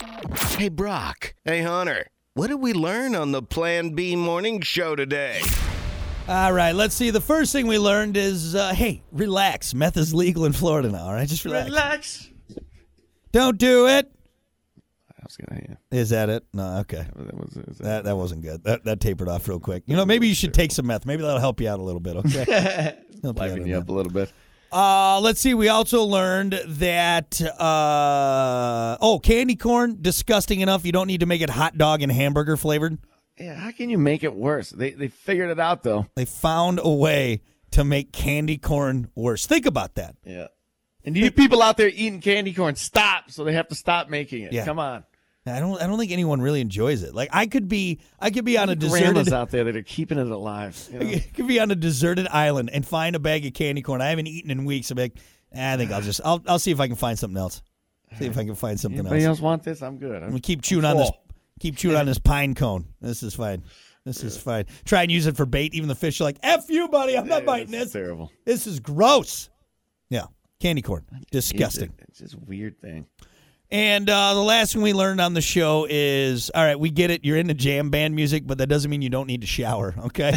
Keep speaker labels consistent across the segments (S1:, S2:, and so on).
S1: Hey, Brock. Hey, Hunter. What did we learn on the Plan B morning show today?
S2: All right, let's see. The first thing we learned is, hey, relax. Meth is legal in Florida now, all right? Just relax. Don't do it.
S3: I was gonna, yeah.
S2: Is that it? No, okay. That wasn't good. That tapered off real quick. You know, maybe you should take some meth. Maybe that'll help you out a little bit, okay?
S3: Liven you up a little bit.
S2: Let's see. We also learned that, candy corn, disgusting enough. You don't need to make it hot dog and hamburger flavored.
S3: Yeah, how can you make it worse? They figured it out, though.
S2: They found a way to make candy corn worse. Think about that.
S3: Yeah. And you people out there eating candy corn, stop. So they have to stop making it. Yeah. Come on.
S2: I don't think anyone really enjoys it. Like I could be on a deserted
S3: grandmas out there that are keeping it alive. You know?
S2: I could be on a deserted island and find a bag of candy corn I haven't eaten in weeks. I'm like, I think I'll see if I can find something else. See if I can find something
S3: Anybody
S2: else.
S3: else want this? I'm good.
S2: I'm gonna keep chewing on this. Keep chewing on this pine cone. This is fine. This is fine. Try and use it for bait. Even the fish are like, F you, buddy. I'm not biting this.
S3: Terrible.
S2: This is gross. Yeah. Candy corn. Disgusting.
S3: It's just a weird thing.
S2: And the last thing we learned on the show is, all right, we get it. You're into jam band music, but that doesn't mean you don't need to shower, okay?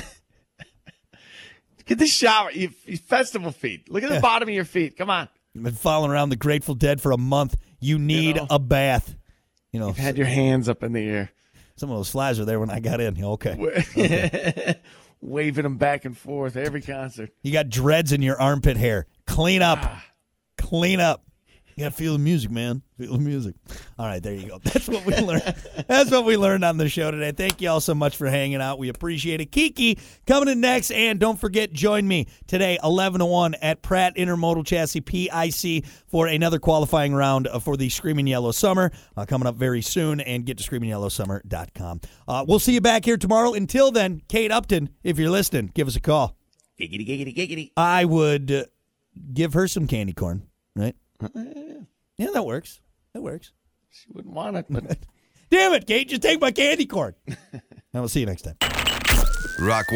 S3: Get the shower. You festival feet. Look at the bottom of your feet. Come on.
S2: You've been following around the Grateful Dead for a month. You need a bath. You know,
S3: you've had your hands up in the air.
S2: Some of those flies were there when I got in. Okay.
S3: Waving them back and forth every concert.
S2: You got dreads in your armpit hair. Clean up. Clean up. You got to feel the music, man. Feel the music. All right, there you go. That's what we learned. That's what we learned on the show today. Thank you all so much for hanging out. We appreciate it. Kiki coming in next. And don't forget, join me today, 11 to 1 at Pratt Intermodal Chassis, PIC, for another qualifying round for the Screaming Yellow Summer. Coming up very soon. And get to screamingyellowsummer.com. We'll see you back here tomorrow. Until then, Kate Upton, if you're listening, give us a call.
S3: Giggity, giggity, giggity.
S2: I would give her some candy corn, right? Yeah, that works. That works.
S3: She wouldn't want it. But
S2: Damn it, Kate. Just take my candy corn. And we'll see you next time.
S1: Rock